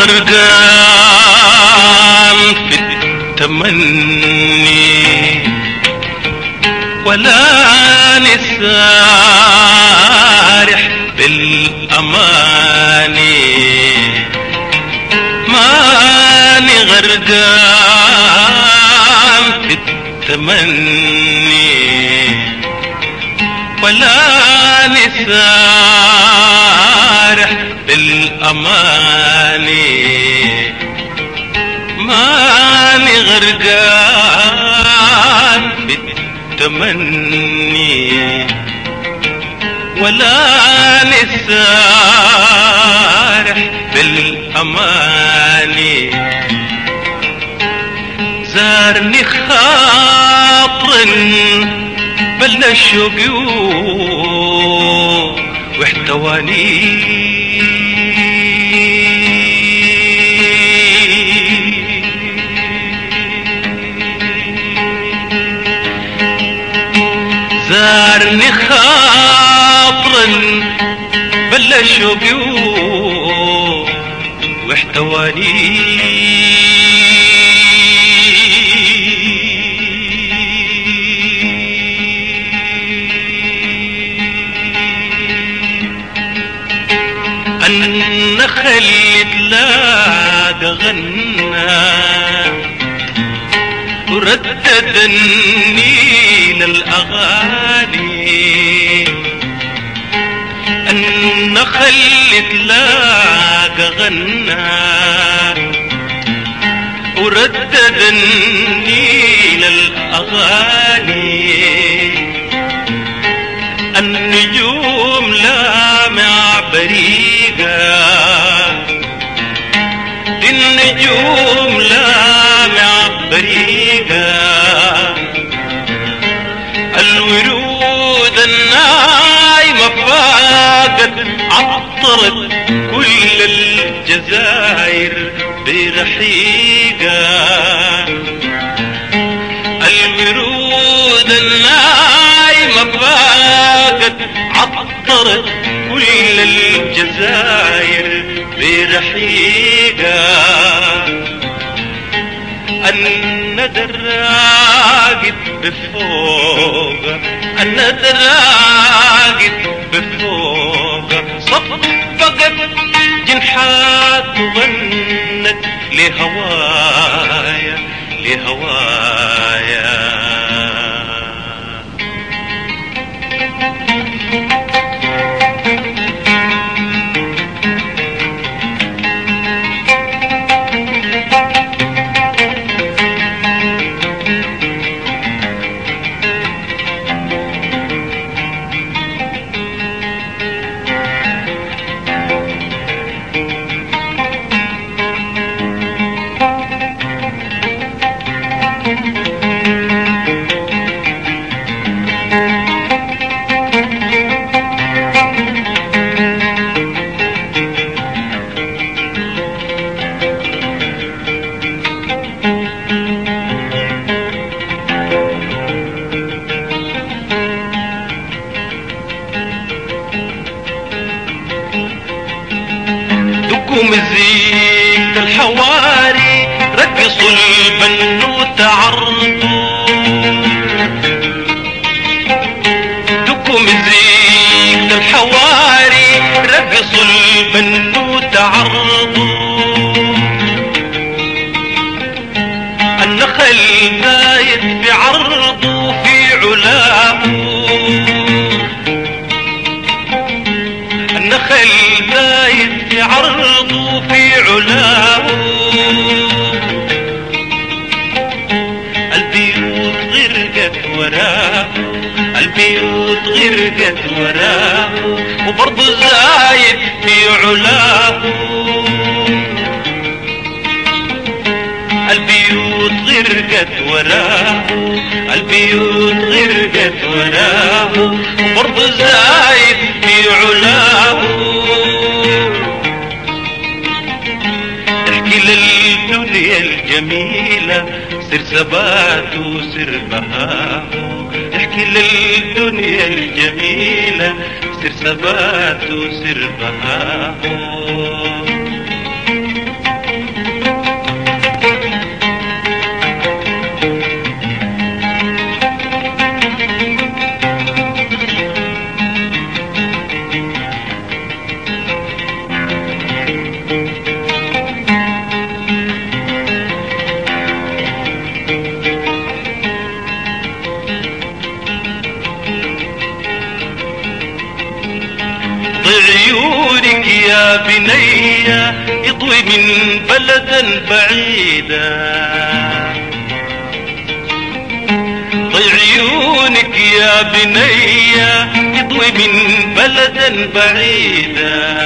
غرقان في التمني ولا نسارح بالأماني، ماني غرقان في التمني ولا نسارح بالأماني، ماني غرقان في التمني ولا نسارح بالأماني. زارني خاطر بلنا الشوق واحتواني، زارني خاطر بلنا الشوق واحتواني. النخل تلاقى غنى وردد النيل الأغاني، النخل تلاقى غنى وردد النيل الأغاني، النجوم لامع بريقة، النجوم لامع بريقة، الورود النايمة فاقت عطرت كل الجزائر برحيقة، الورود النايمة فاقت عطرت كل الجزائر برحيقة، الندى راقد بفوق، الندى راقد بفوق، صفقت جنحات وغنت لهوايا لهوايا. مزيكة الحواري رقصوا البنوت عرضوا، دقوا مزيكة الحواري رقصوا البنوت عرضوا، النخل بايت في عرضه في علاه، النخل بايت في عرضه في علاه، البيوت غرقت وراه، البيوت غرقت وراه، وبرضه زايد في علاه، البيوت غرقت وراه، البيوت غرقت وراه، وبرضه زايد في علاه. احكي للدنيا الجميلة سر ثبات وسر بهاه، احكي للدنيا الجميلة سر ثبات وسر بهاه. بني يضوي من بلد بعيدة ضي عيونك يا بني يضوي من بلد بعيدة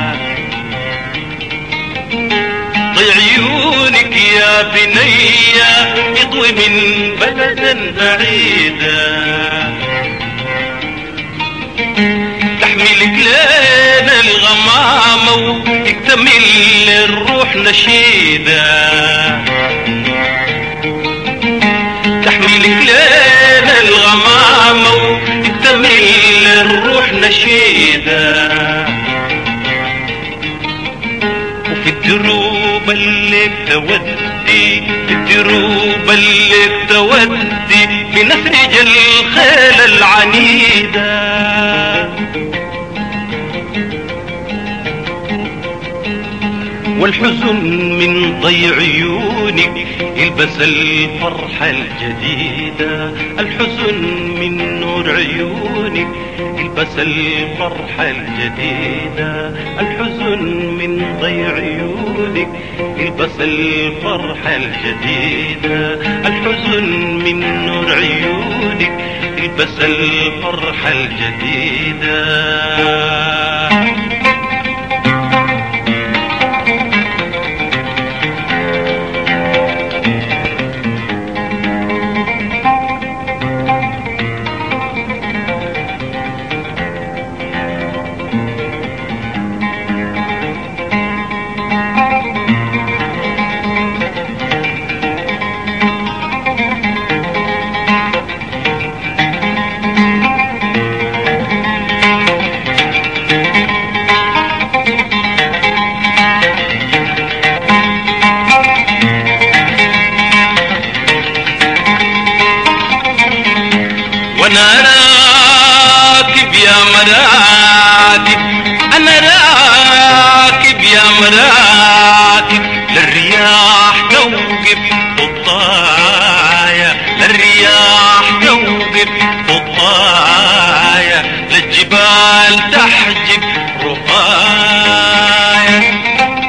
ضي عيونك يا بني يضوي من بلد بعيدة تحملك لنا الغمامة وتكتمل الروح نشيدة تحملك لنا الغمامة وتكتمل الروح نشيدة وفي الدروب اللي تودي في الدروب اللي تودي بنسرج الخيل العنيدة والحزن من ضي عيونك يلبس الفرحة الجديدة الحزن من نور عيونك يلبس الفرحة الجديدة الحزن من ضي عيونك يلبس الفرحة الجديدة الحزن من نور عيونك يلبس الفرحة الجديدة وانا راكب يا مراكب انا راكب يا مراكب للرياح توقف ططايا للرياح توقف ططايا للجبال تحجب رقايا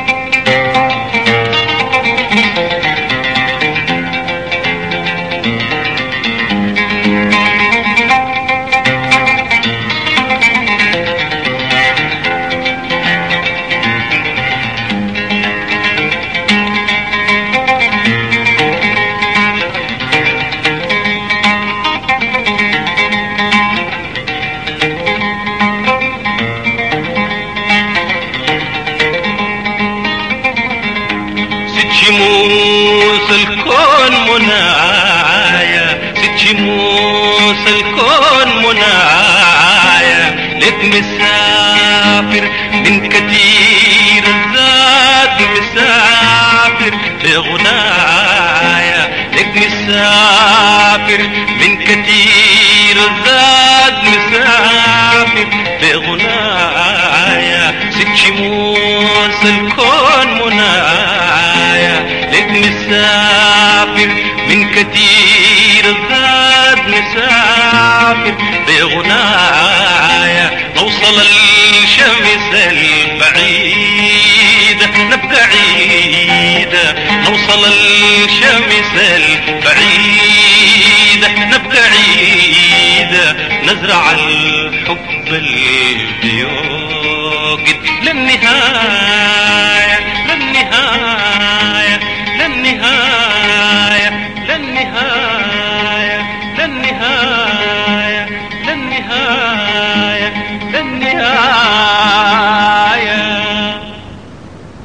شموس الكون منايا ست شموس الكون منايا لك مسافر من كثير الزاد مسافر بغنايا لك مسافر من كثير الزاد مسافر بغنايا ست شموس الكون منايا لك مسافر من كثير الزاد مسافر بغنايا نوصل الشمس البعيدة نبقى عيدة نوصل الشمس البعيدة نبقى عيدة نزرع الحب البيوقد للنهاية